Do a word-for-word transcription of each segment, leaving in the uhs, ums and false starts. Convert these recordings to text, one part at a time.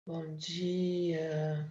Bom dia,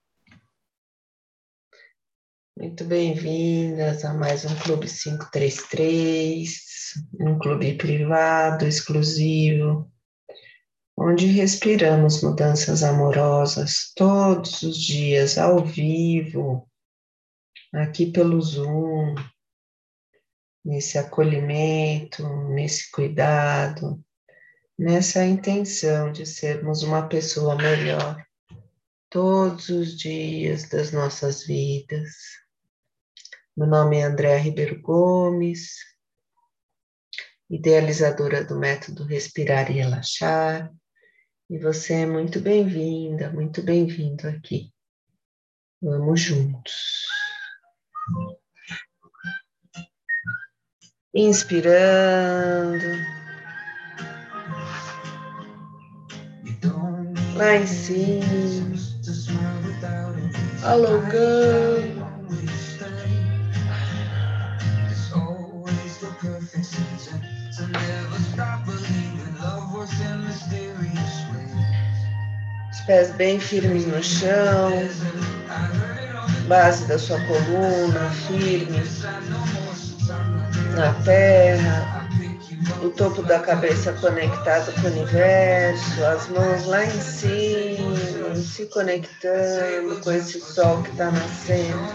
muito bem-vindas a mais um Clube quinhentos e trinta e três, um clube privado, exclusivo, onde respiramos mudanças amorosas todos os dias, ao vivo, aqui pelo Zoom, nesse acolhimento, nesse cuidado, nessa intenção de sermos uma pessoa melhor todos os dias das nossas vidas. Meu nome é Andréa Ribeiro Gomes, idealizadora do método Respirar e Relaxar, e você é muito bem-vinda, muito bem-vindo aqui. Vamos juntos. Inspirando. Lá em cima. Alongando. Os pés bem firmes no chão, base da sua coluna firme na terra, o topo da cabeça conectado com o universo, as mãos lá em cima, se conectando com esse sol que está nascendo.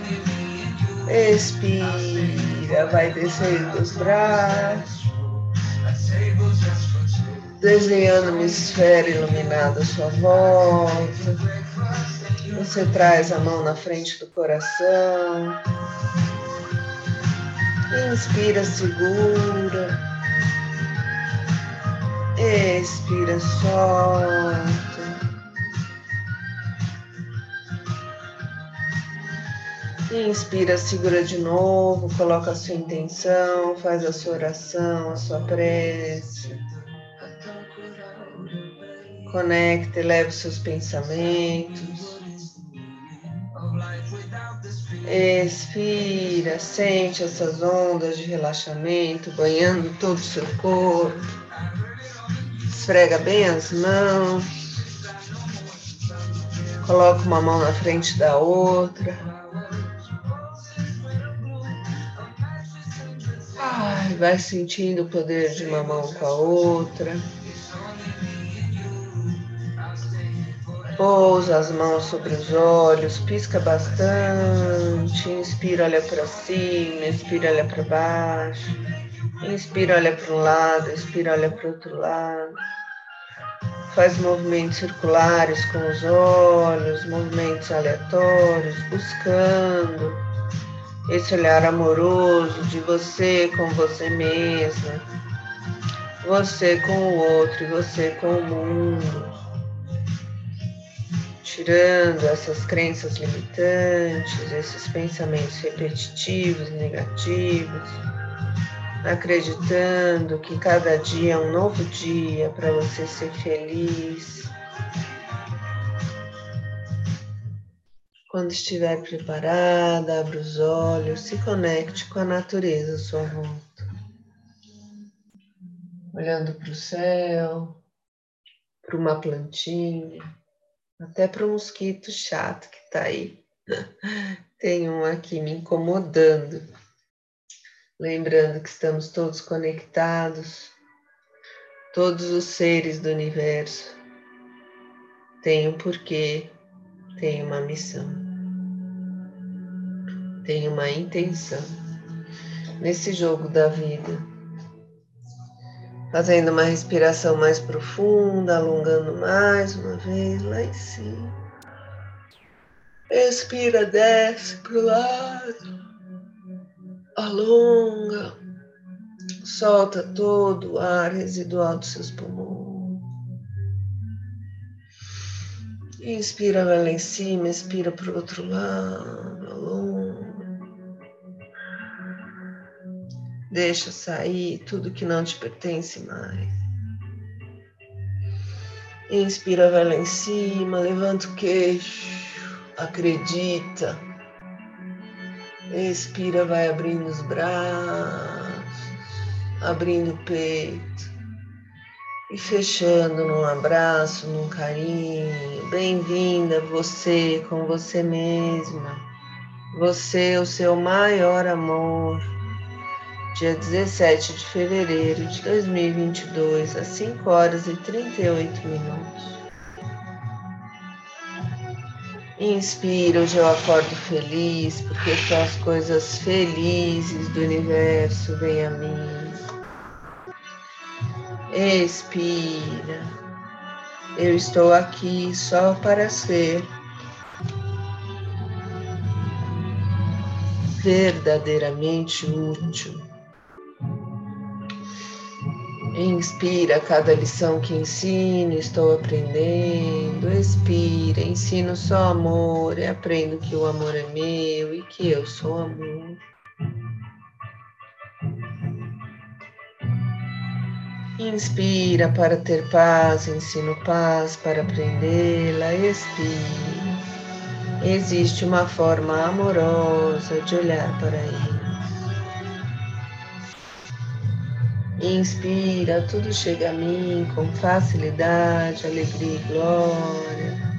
Expira, vai descendo os braços, desenhando uma esfera iluminada à sua volta. Você traz a mão na frente do coração. Inspira, segura. Expira, solta. Inspira, segura de novo, coloca a sua intenção, faz a sua oração, a sua prece. Conecta, eleva os seus pensamentos. Expira, sente essas ondas de relaxamento banhando todo o seu corpo. Esfrega bem as mãos. Coloca uma mão na frente da outra. Ai, vai sentindo o poder de uma mão com a outra. Pousa as mãos sobre os olhos, pisca bastante. Inspira, olha para cima, expira, olha para baixo. Inspira, olha para um lado, expira, olha para o outro lado. Faz movimentos circulares com os olhos, movimentos aleatórios, buscando esse olhar amoroso de você com você mesma, você com o outro e você com o mundo. Tirando essas crenças limitantes, esses pensamentos repetitivos, negativos, acreditando que cada dia é um novo dia para você ser feliz. Quando estiver preparada, abra os olhos, se conecte com a natureza à sua volta. Olhando para o céu, para uma plantinha, até para um mosquito chato que está aí. Tem um aqui me incomodando. Lembrando que estamos todos conectados, todos os seres do universo têm um porquê, têm uma missão, têm uma intenção nesse jogo da vida. Fazendo uma respiração mais profunda, alongando mais uma vez lá em cima. Expira, desce para o lado, alonga, solta todo o ar residual dos seus pulmões. Inspira, vai lá em cima, expira para o outro lado, alonga. Deixa sair tudo que não te pertence mais. Inspira, vai lá em cima, levanta o queixo, acredita. Expira, vai abrindo os braços, abrindo o peito. E fechando num abraço, num carinho. Bem-vinda você com você mesma. Você, o seu maior amor. Dia dezessete de fevereiro de dois mil e vinte e dois, às cinco horas e trinta e oito minutos. Inspira, hoje eu acordo feliz, porque só as coisas felizes do universo vêm a mim. Expira, eu estou aqui só para ser verdadeiramente útil. Inspira, cada lição que ensino, estou aprendendo. Expira, ensino só amor e aprendo que o amor é meu e que eu sou amor. Inspira para ter paz, ensino paz para aprendê-la. Expira. Existe uma forma amorosa de olhar para ele. Inspira, tudo chega a mim com facilidade, alegria e glória.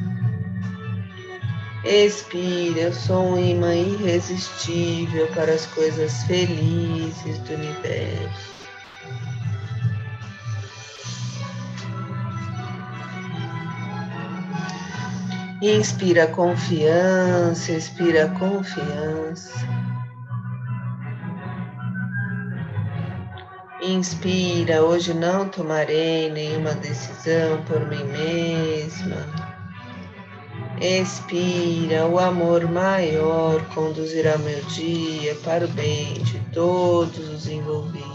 Expira, eu sou um imã irresistível para as coisas felizes do universo. Inspira confiança, expira confiança. Inspira, hoje não tomarei nenhuma decisão por mim mesma. Expira, o amor maior conduzirá meu dia para o bem de todos os envolvidos.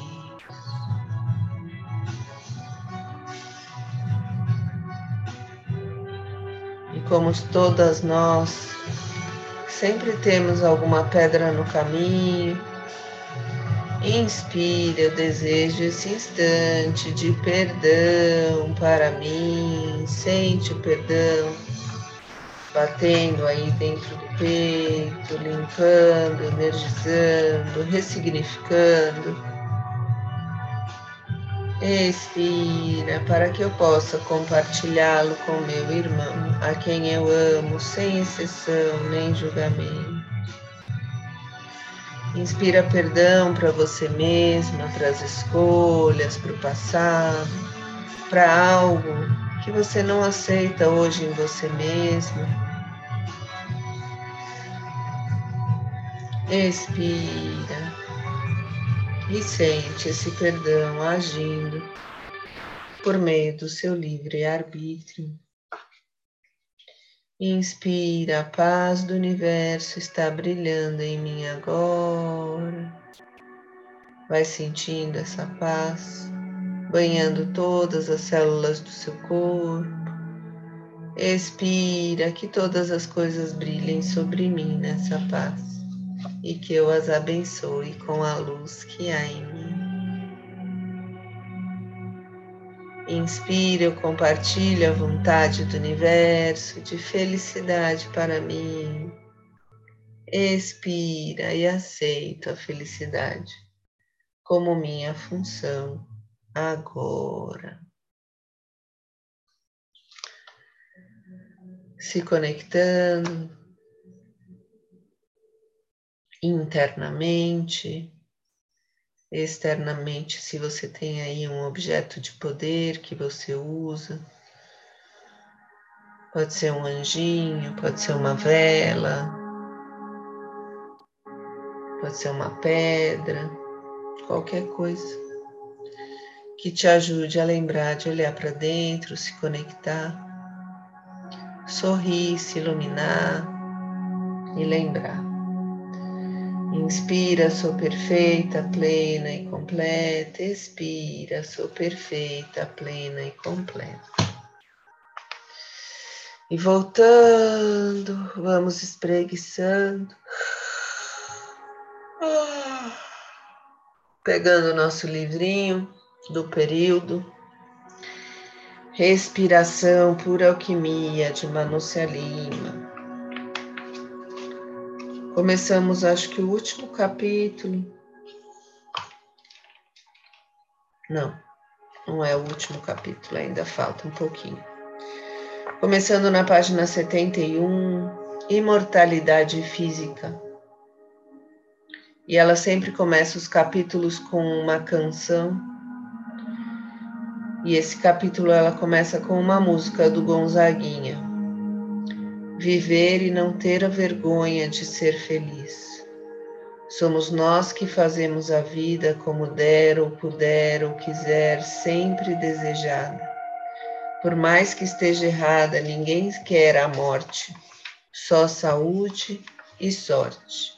E como todas nós, sempre temos alguma pedra no caminho. Inspira, eu desejo esse instante de perdão para mim. Sente o perdão batendo aí dentro do peito, limpando, energizando, ressignificando. Expira para que eu possa compartilhá-lo com meu irmão, a quem eu amo, sem exceção nem julgamento. Inspira perdão para você mesma, para as escolhas, para o passado, para algo que você não aceita hoje em você mesma. Expira e sente esse perdão agindo por meio do seu livre-arbítrio. Inspira, a paz do universo está brilhando em mim agora. Vai sentindo essa paz, banhando todas as células do seu corpo. Expira, que todas as coisas brilhem sobre mim nessa paz e que eu as abençoe com a luz que há em mim. Inspira, eu compartilho a vontade do universo de felicidade para mim. Expira e aceito a felicidade como minha função agora. Se conectando internamente, externamente, se você tem aí um objeto de poder que você usa. Pode ser um anjinho, pode ser uma vela, pode ser uma pedra, qualquer coisa que te ajude a lembrar de olhar para dentro, se conectar, sorrir, se iluminar e lembrar. Inspira, sou perfeita, plena e completa. Expira, sou perfeita, plena e completa. E voltando, vamos espreguiçando. Pegando o nosso livrinho do período. Respiração Pura Alquimia, de Manúcia Lima. Começamos, acho que o último capítulo. Não, Não é o último capítulo, ainda falta um pouquinho. Começando na página setenta e um, Imortalidade Física. E ela sempre começa os capítulos com uma canção. E esse capítulo ela começa com uma música do Gonzaguinha. Viver e não ter a vergonha de ser feliz. Somos nós que fazemos a vida como der ou puder ou quiser, sempre desejada. Por mais que esteja errada, ninguém quer a morte, só saúde e sorte.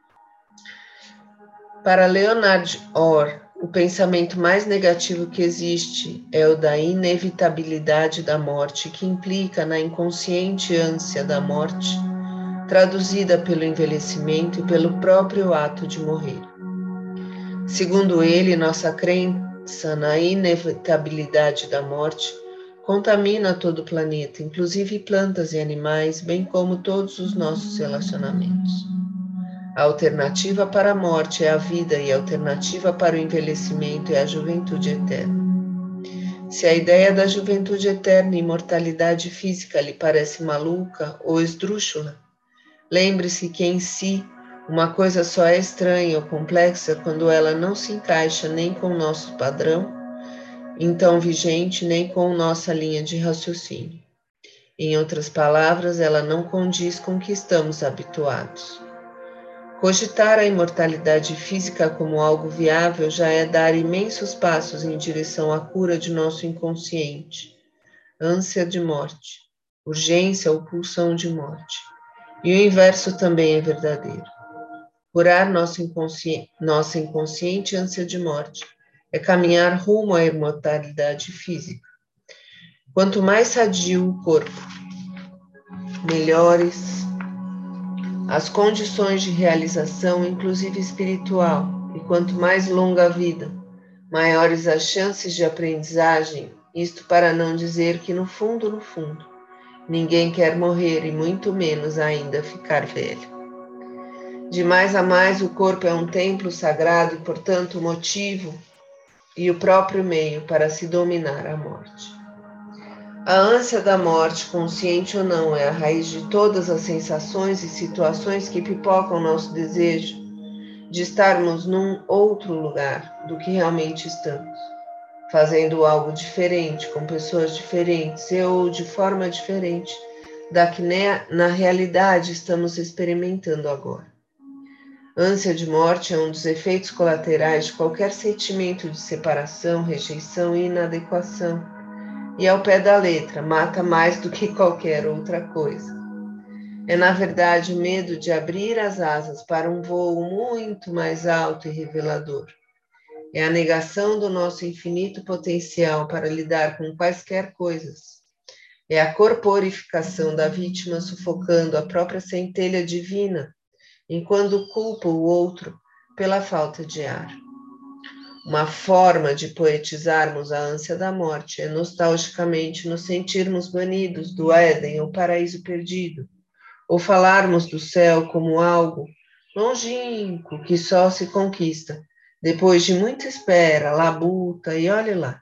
Para Leonard Orr, o pensamento mais negativo que existe é o da inevitabilidade da morte, que implica na inconsciente ânsia da morte, traduzida pelo envelhecimento e pelo próprio ato de morrer. Segundo ele, nossa crença na inevitabilidade da morte contamina todo o planeta, inclusive plantas e animais, bem como todos os nossos relacionamentos. A alternativa para a morte é a vida e a alternativa para o envelhecimento é a juventude eterna. Se a ideia da juventude eterna e imortalidade física lhe parece maluca ou esdrúxula, lembre-se que em si uma coisa só é estranha ou complexa quando ela não se encaixa nem com o nosso padrão, então vigente, nem com nossa linha de raciocínio. Em outras palavras, ela não condiz com o que estamos habituados. Cogitar a imortalidade física como algo viável já é dar imensos passos em direção à cura de nosso inconsciente, ânsia de morte, urgência ou pulsão de morte. E o inverso também é verdadeiro. Curar nosso inconsciente, nossa inconsciente ânsia de morte é caminhar rumo à imortalidade física. Quanto mais sadio o corpo, melhores as condições de realização, inclusive espiritual, e quanto mais longa a vida, maiores as chances de aprendizagem, isto para não dizer que no fundo, no fundo, ninguém quer morrer e muito menos ainda ficar velho. De mais a mais, o corpo é um templo sagrado e, portanto, o motivo e o próprio meio para se dominar a morte. A ânsia da morte, consciente ou não, é a raiz de todas as sensações e situações que pipocam nosso desejo de estarmos num outro lugar do que realmente estamos, fazendo algo diferente, com pessoas diferentes e ou de forma diferente da que na realidade estamos experimentando agora. Ânsia de morte é um dos efeitos colaterais de qualquer sentimento de separação, rejeição e inadequação. E ao pé da letra, mata mais do que qualquer outra coisa. É, na verdade, o medo de abrir as asas para um voo muito mais alto e revelador. É a negação do nosso infinito potencial para lidar com quaisquer coisas. É a corporificação da vítima sufocando a própria centelha divina, enquanto culpa o outro pela falta de ar. Uma forma de poetizarmos a ânsia da morte é nostalgicamente nos sentirmos banidos do Éden ou paraíso perdido, ou falarmos do céu como algo longínquo que só se conquista depois de muita espera, labuta e olhe lá.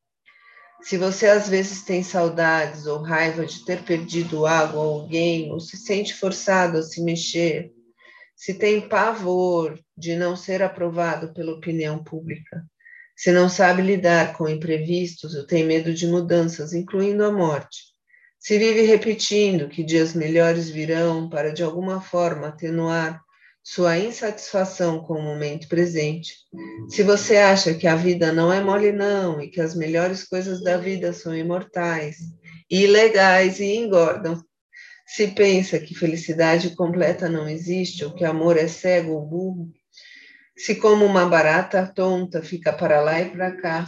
Se você às vezes tem saudades ou raiva de ter perdido algo ou alguém, ou se sente forçado a se mexer, se tem pavor de não ser aprovado pela opinião pública, se não sabe lidar com imprevistos ou tem medo de mudanças, incluindo a morte, se vive repetindo que dias melhores virão para de alguma forma atenuar sua insatisfação com o momento presente, se você acha que a vida não é mole não e que as melhores coisas da vida são imortais, ilegais e engordam, se pensa que felicidade completa não existe ou que amor é cego ou burro, se como uma barata tonta fica para lá e para cá,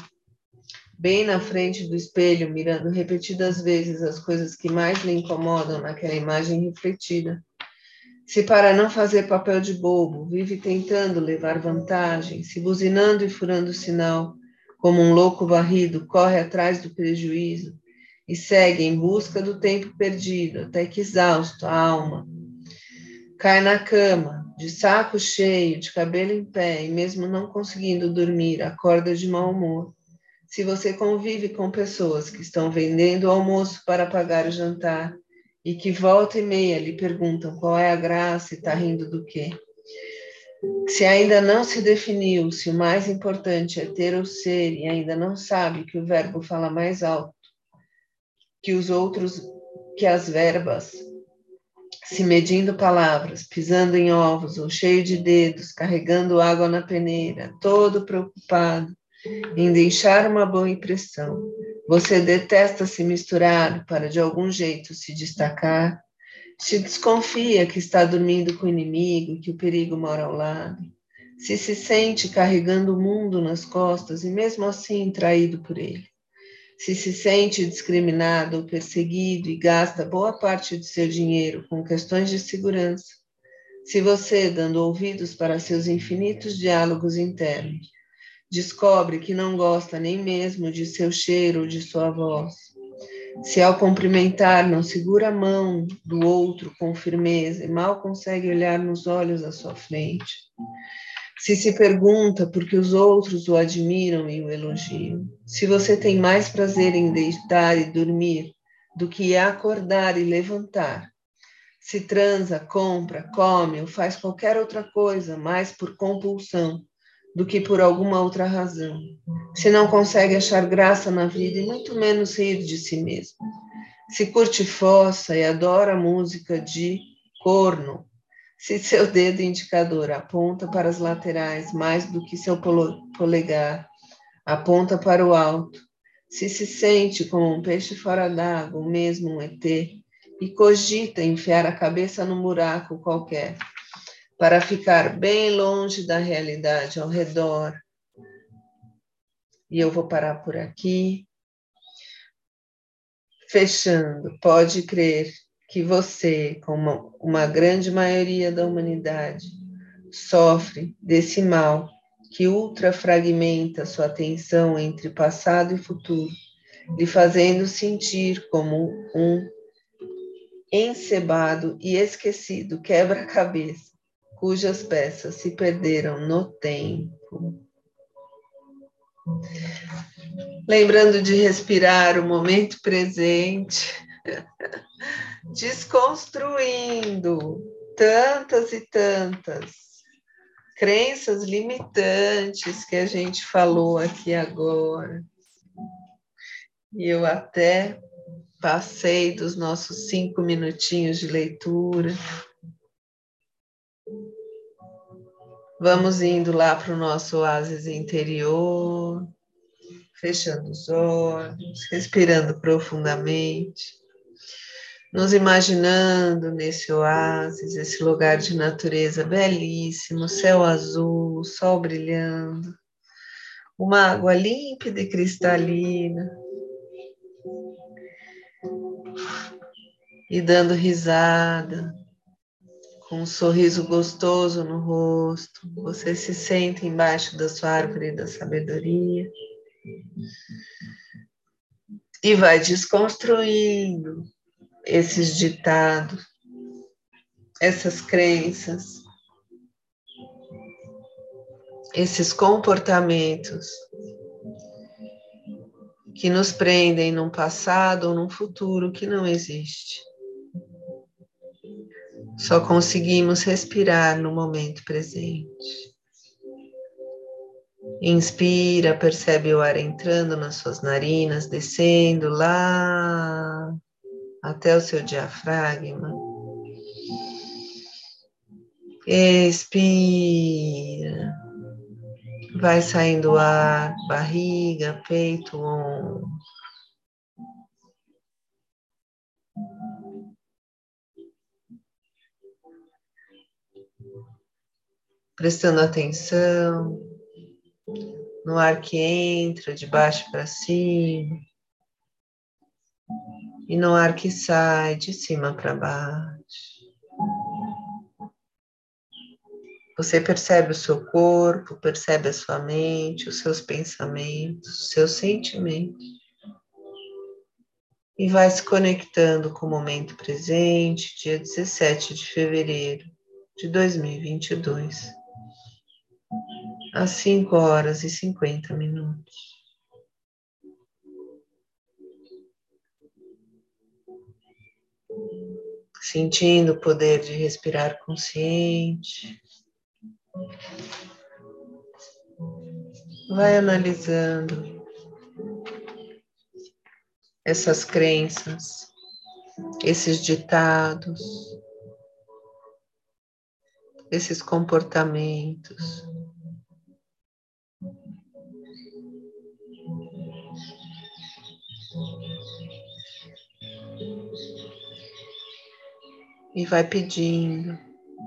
bem na frente do espelho, mirando repetidas vezes as coisas que mais lhe incomodam naquela imagem refletida, se para não fazer papel de bobo, vive tentando levar vantagem, se buzinando e furando o sinal, como um louco varrido, corre atrás do prejuízo, e segue em busca do tempo perdido, até que exausto a alma cai na cama, de saco cheio, de cabelo em pé, e mesmo não conseguindo dormir, acorda de mau humor. Se você convive com pessoas que estão vendendo o almoço para pagar o jantar e que volta e meia lhe perguntam qual é a graça e está rindo do quê? Se ainda não se definiu se o mais importante é ter ou ser e ainda não sabe que o verbo fala mais alto que os outros, que as verbas, se medindo palavras, pisando em ovos ou cheio de dedos, carregando água na peneira, todo preocupado em deixar uma boa impressão. Você detesta se misturar para de algum jeito se destacar. Se desconfia que está dormindo com o inimigo, que o perigo mora ao lado. Se se sente carregando o mundo nas costas e mesmo assim traído por ele. Se se sente discriminado ou perseguido e gasta boa parte de seu dinheiro com questões de segurança. Se você, dando ouvidos para seus infinitos diálogos internos, descobre que não gosta nem mesmo de seu cheiro ou de sua voz. Se ao cumprimentar não segura a mão do outro com firmeza e mal consegue olhar nos olhos à sua frente. Se se pergunta por que os outros o admiram e o elogiam. Se você tem mais prazer em deitar e dormir do que acordar e levantar. Se transa, compra, come ou faz qualquer outra coisa mais por compulsão do que por alguma outra razão. Se não consegue achar graça na vida e muito menos rir de si mesmo. Se curte fossa e adora música de corno. Se seu dedo indicador aponta para as laterais mais do que seu polegar aponta para o alto. Se se sente como um peixe fora d'água, ou mesmo um E T, e cogita enfiar a cabeça num buraco qualquer, para ficar bem longe da realidade ao redor. E eu vou parar por aqui. Fechando, pode crer que você, como uma grande maioria da humanidade, sofre desse mal que ultrafragmenta sua atenção entre passado e futuro, lhe fazendo sentir como um encebado e esquecido quebra-cabeça, cujas peças se perderam no tempo. Lembrando de respirar o momento presente, desconstruindo tantas e tantas crenças limitantes que a gente falou aqui agora. E eu até passei dos nossos cinco minutinhos de leitura. Vamos indo lá para o nosso oásis interior, fechando os olhos, respirando profundamente, nos imaginando nesse oásis, esse lugar de natureza belíssimo, céu azul, sol brilhando, uma água límpida e cristalina, e dando risada, com um sorriso gostoso no rosto, você se senta embaixo da sua árvore da sabedoria e vai desconstruindo esses ditados, essas crenças, esses comportamentos que nos prendem num passado ou num futuro que não existe. Só conseguimos respirar no momento presente. Inspira, percebe o ar entrando nas suas narinas, descendo lá até o seu diafragma. Expira. Vai saindo o ar, barriga, peito, ombro. Prestando atenção no ar que entra de baixo para cima e no ar que sai de cima para baixo. Você percebe o seu corpo, percebe a sua mente, os seus pensamentos, os seus sentimentos. E vai se conectando com o momento presente, dia dezessete de fevereiro de dois mil e vinte e dois, às cinco horas e cinquenta minutos. sentindo o poder de respirar consciente. Vai analisando essas crenças, esses ditados, esses comportamentos. E vai pedindo.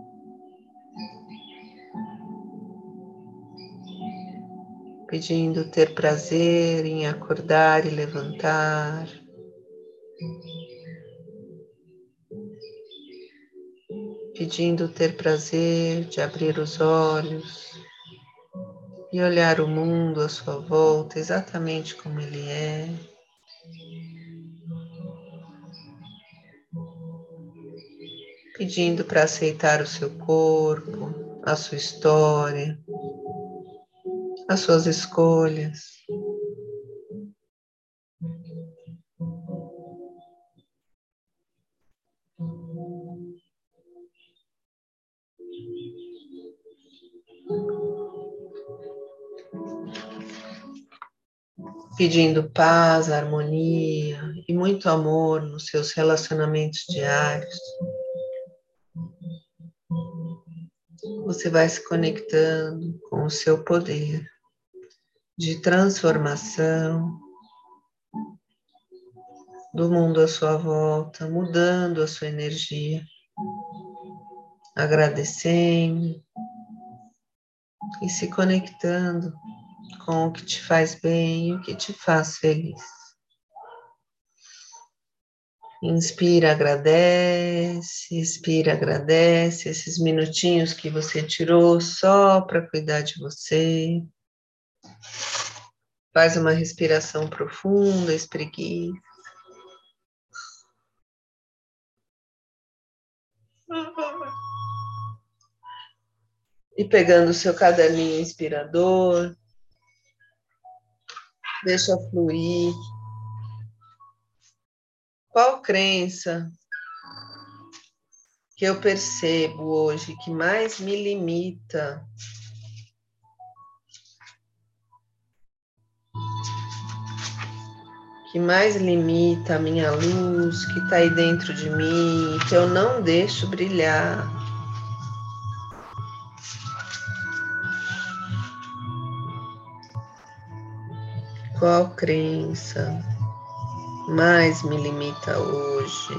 Pedindo ter prazer em acordar e levantar. Pedindo ter prazer de abrir os olhos e olhar o mundo à sua volta exatamente como ele é. Pedindo para aceitar o seu corpo, a sua história, as suas escolhas. Pedindo paz, harmonia e muito amor nos seus relacionamentos diários. Você vai se conectando com o seu poder de transformação do mundo à sua volta, mudando a sua energia, agradecendo e se conectando com o que te faz bem e o que te faz feliz. Inspira, agradece, expira, agradece esses minutinhos que você tirou só para cuidar de você. Faz uma respiração profunda, espreguiça. E pegando o seu caderninho inspirador, deixa fluir. Qual crença que eu percebo hoje que mais me limita? Que mais limita a minha luz, que está aí dentro de mim, que eu não deixo brilhar? Qual crença mais me limita hoje?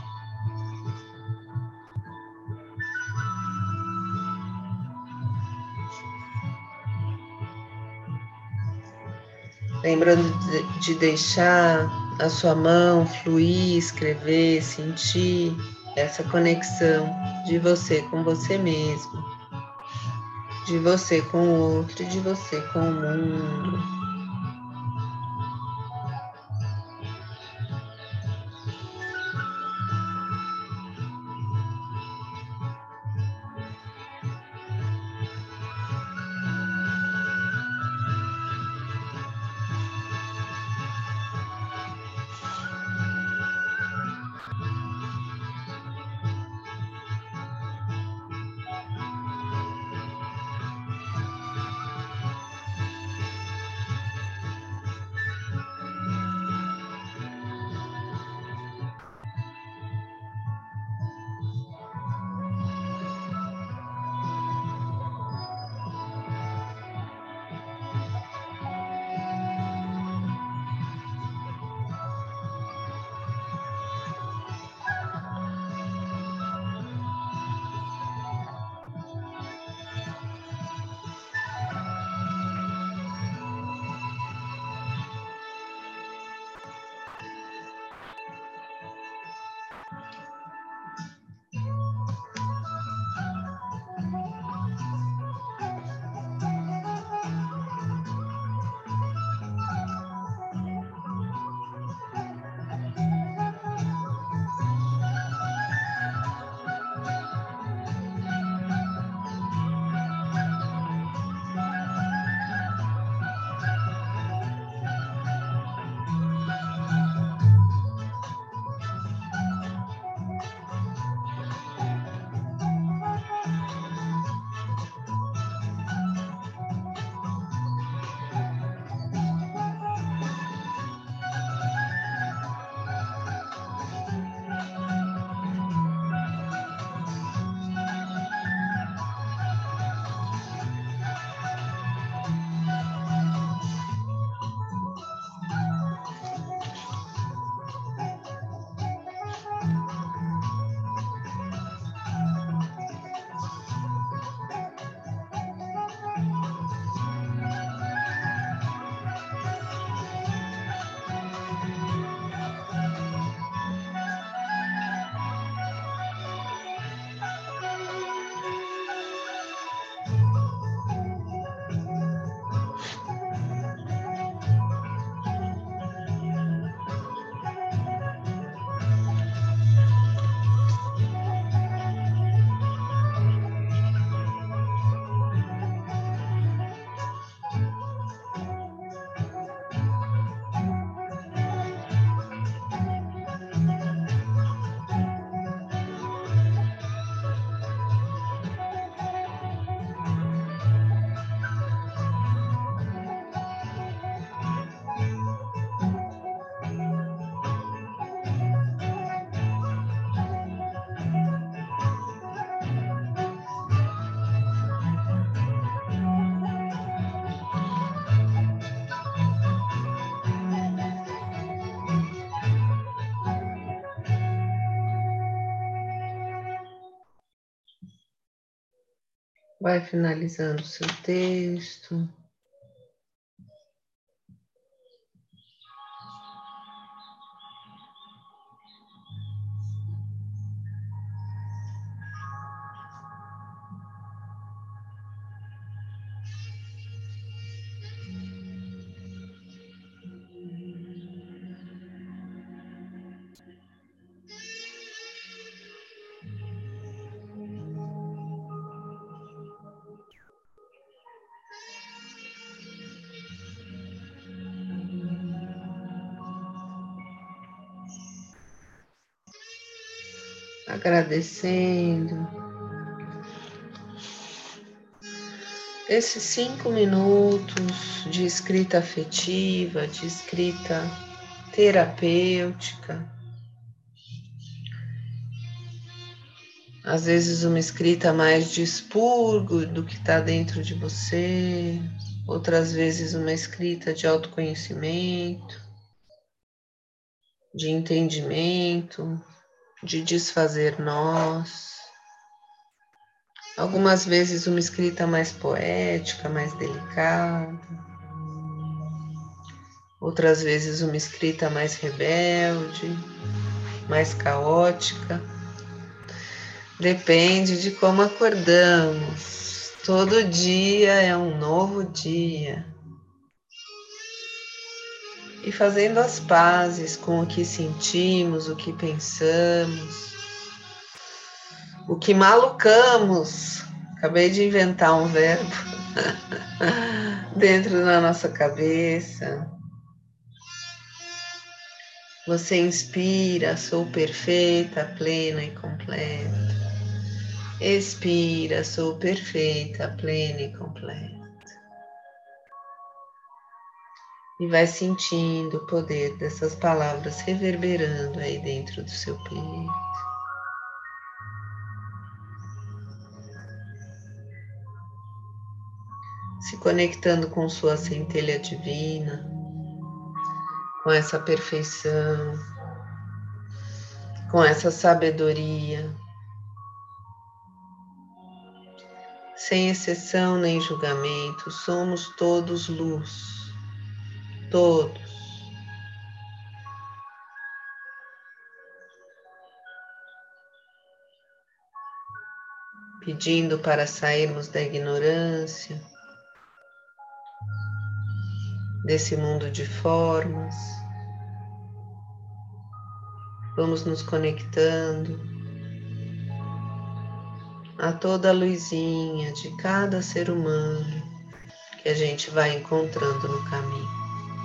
Lembrando de deixar a sua mão fluir, escrever, sentir essa conexão de você com você mesmo, de você com o outro e de você com o mundo. Vai finalizando o seu texto. Agradecendo esses cinco minutos de escrita afetiva, de escrita terapêutica. Às vezes uma escrita mais de expurgo do que está dentro de você, outras vezes uma escrita de autoconhecimento, de entendimento, de desfazer nós. Algumas vezes uma escrita mais poética, mais delicada. Outras vezes uma escrita mais rebelde, mais caótica. Depende de como acordamos. Todo dia é um novo dia. E fazendo as pazes com o que sentimos, o que pensamos, o que malucamos. Acabei de inventar um verbo dentro da nossa cabeça. Você inspira, sou perfeita, plena e completa. Expira, sou perfeita, plena e completa. E vai sentindo o poder dessas palavras reverberando aí dentro do seu peito. Se conectando com sua centelha divina, com essa perfeição, com essa sabedoria, sem exceção nem julgamento, somos todos luz, todos. Pedindo para sairmos da ignorância, desse mundo de formas. Vamos nos conectando a toda a luzinha de cada ser humano que a gente vai encontrando no caminho.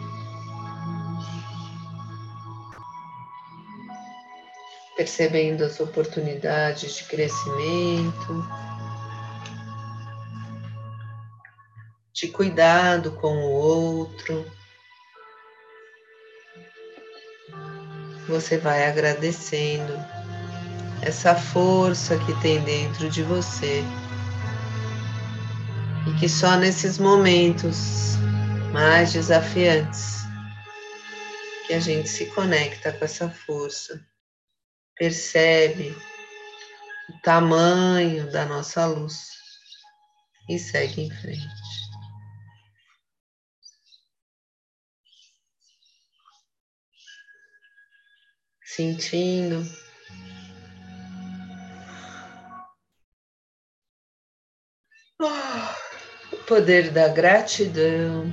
Percebendo as oportunidades de crescimento, de cuidado com o outro. Você vai agradecendo essa força que tem dentro de você e que só nesses momentos mais desafiantes que a gente se conecta com essa força, percebe o tamanho da nossa luz e segue em frente. Sentindo o poder da gratidão.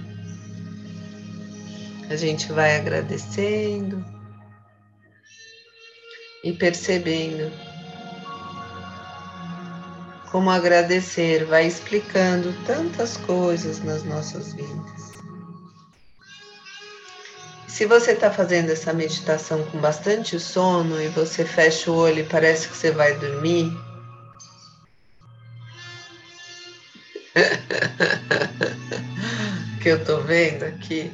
A gente vai agradecendo e percebendo como agradecer vai explicando tantas coisas nas nossas vidas. Se você está fazendo essa meditação com bastante sono e você fecha o olho e parece que você vai dormir, que eu tô vendo aqui,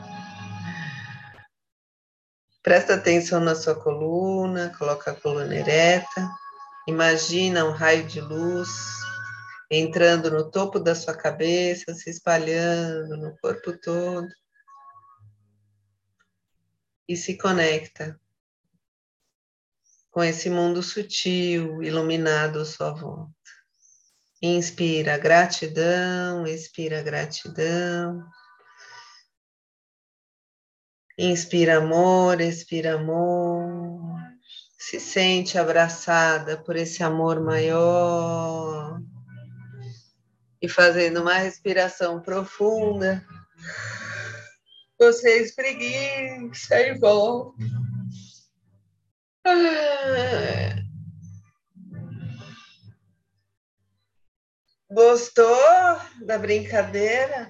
presta atenção na sua coluna, coloca a coluna ereta, imagina um raio de luz entrando no topo da sua cabeça, se espalhando no corpo todo e se conecta com esse mundo sutil, iluminado à sua volta. Inspira gratidão, expira gratidão. Inspira amor, expira amor. Se sente abraçada por esse amor maior. E fazendo uma respiração profunda, você espreguiça e volta. Ah. Gostou da brincadeira?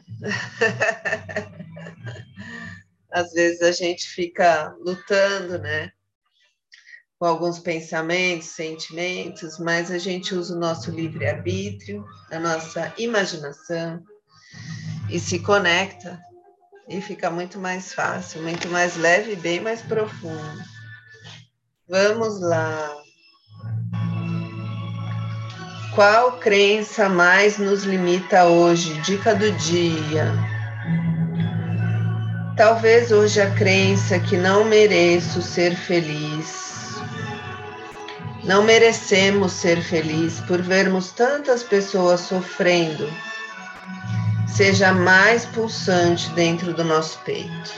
Às vezes a gente fica lutando, né? Com alguns pensamentos, sentimentos, mas a gente usa o nosso livre-arbítrio, a nossa imaginação e se conecta e fica muito mais fácil, muito mais leve e bem mais profundo. Vamos lá. Qual crença mais nos limita hoje? Dica do dia. Talvez hoje a crença que não mereço ser feliz. Não merecemos ser felizes por vermos tantas pessoas sofrendo, seja mais pulsante dentro do nosso peito.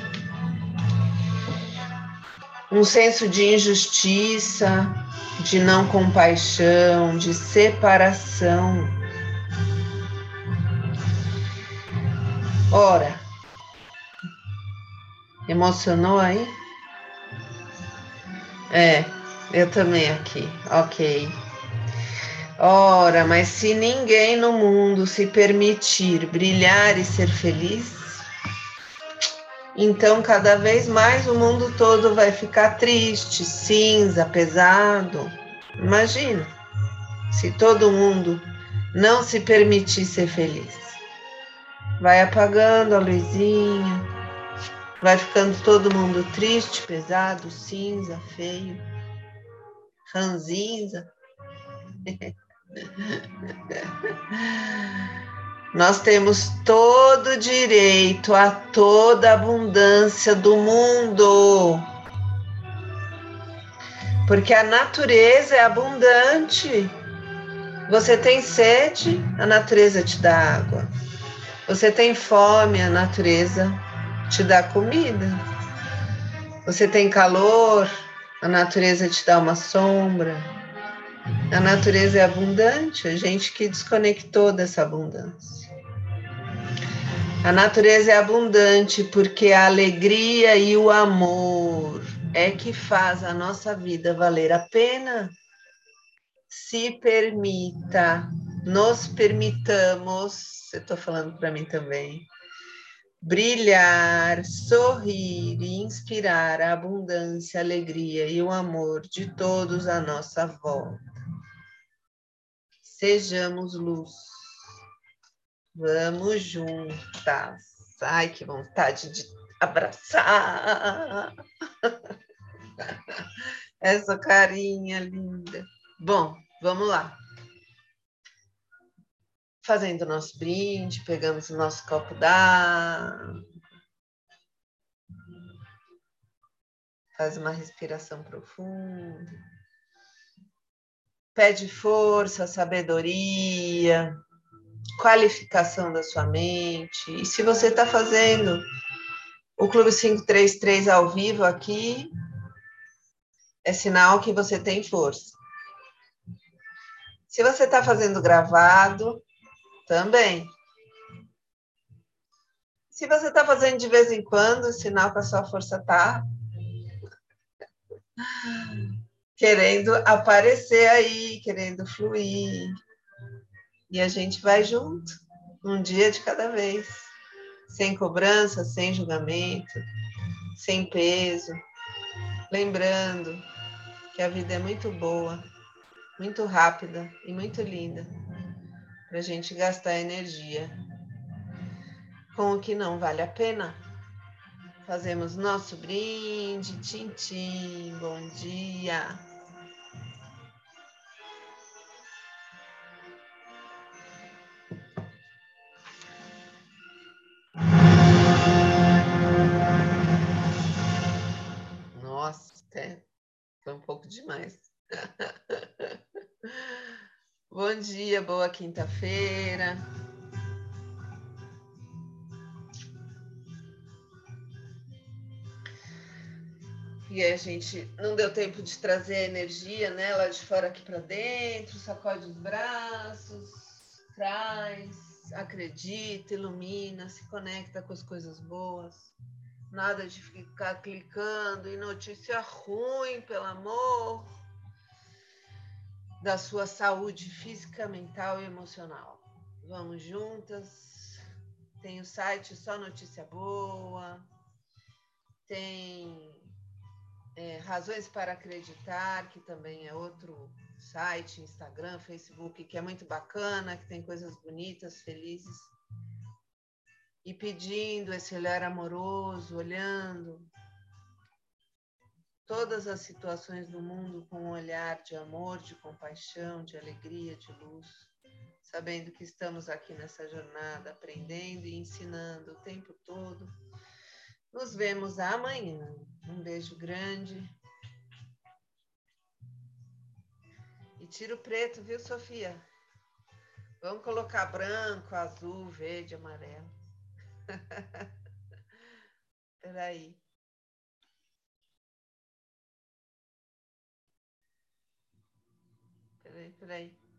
Um senso de injustiça, de não compaixão, de separação. Ora, emocionou aí? É, eu também aqui, ok. Ora, mas se ninguém no mundo se permitir brilhar e ser feliz, então cada vez mais o mundo todo vai ficar triste, cinza, pesado. Imagina, se todo mundo não se permitir ser feliz. Vai apagando a luzinha, vai ficando todo mundo triste, pesado, cinza, feio, ranzinza. Nós temos todo o direito a toda a abundância do mundo. Porque a natureza é abundante. Você tem sede, a natureza te dá água. Você tem fome, a natureza te dá comida. Você tem calor, a natureza te dá uma sombra. A natureza é abundante, a gente que desconectou dessa abundância. A natureza é abundante porque a alegria e o amor é que faz a nossa vida valer a pena. Se permita, nos permitamos, eu estou falando para mim também, brilhar, sorrir e inspirar a abundância, a alegria e o amor de todos à nossa volta. Sejamos luz. Vamos juntas. Ai, que vontade de abraçar essa carinha linda. Bom, vamos lá. Fazendo o nosso brinde, pegamos o nosso copo d'água. Faz uma respiração profunda. Pede força, sabedoria, qualificação da sua mente. E se você está fazendo o Clube quinhentos e trinta e três ao vivo aqui, é sinal que você tem força. Se você está fazendo gravado, também. Se você está fazendo de vez em quando, sinal que a sua força está querendo aparecer aí, querendo fluir. E a gente vai junto, um dia de cada vez. Sem cobrança, sem julgamento, sem peso. Lembrando que a vida é muito boa, muito rápida e muito linda para a gente gastar energia com o que não vale a pena. Fazemos nosso brinde, tchim-tchim, bom dia. Nossa, até foi um pouco demais. Bom dia, boa quinta-feira. E a gente não deu tempo de trazer a energia, né? Lá de fora aqui para dentro, sacode os braços, traz, acredita, ilumina, se conecta com as coisas boas. Nada de ficar clicando em notícia ruim, pelo amor da sua saúde física, mental e emocional. Vamos juntas. Tem o site Só Notícia Boa. Tem é, Razões para Acreditar, que também é outro site, Instagram, Facebook, que é muito bacana, que tem coisas bonitas, felizes. E pedindo esse olhar amoroso, olhando todas as situações do mundo com um olhar de amor, de compaixão, de alegria, de luz, sabendo que estamos aqui nessa jornada, aprendendo e ensinando o tempo todo. Nos vemos amanhã. Um beijo grande. E tira o preto, viu, Sofia? Vamos colocar branco, azul, verde, amarelo. Peraí. Peraí, peraí.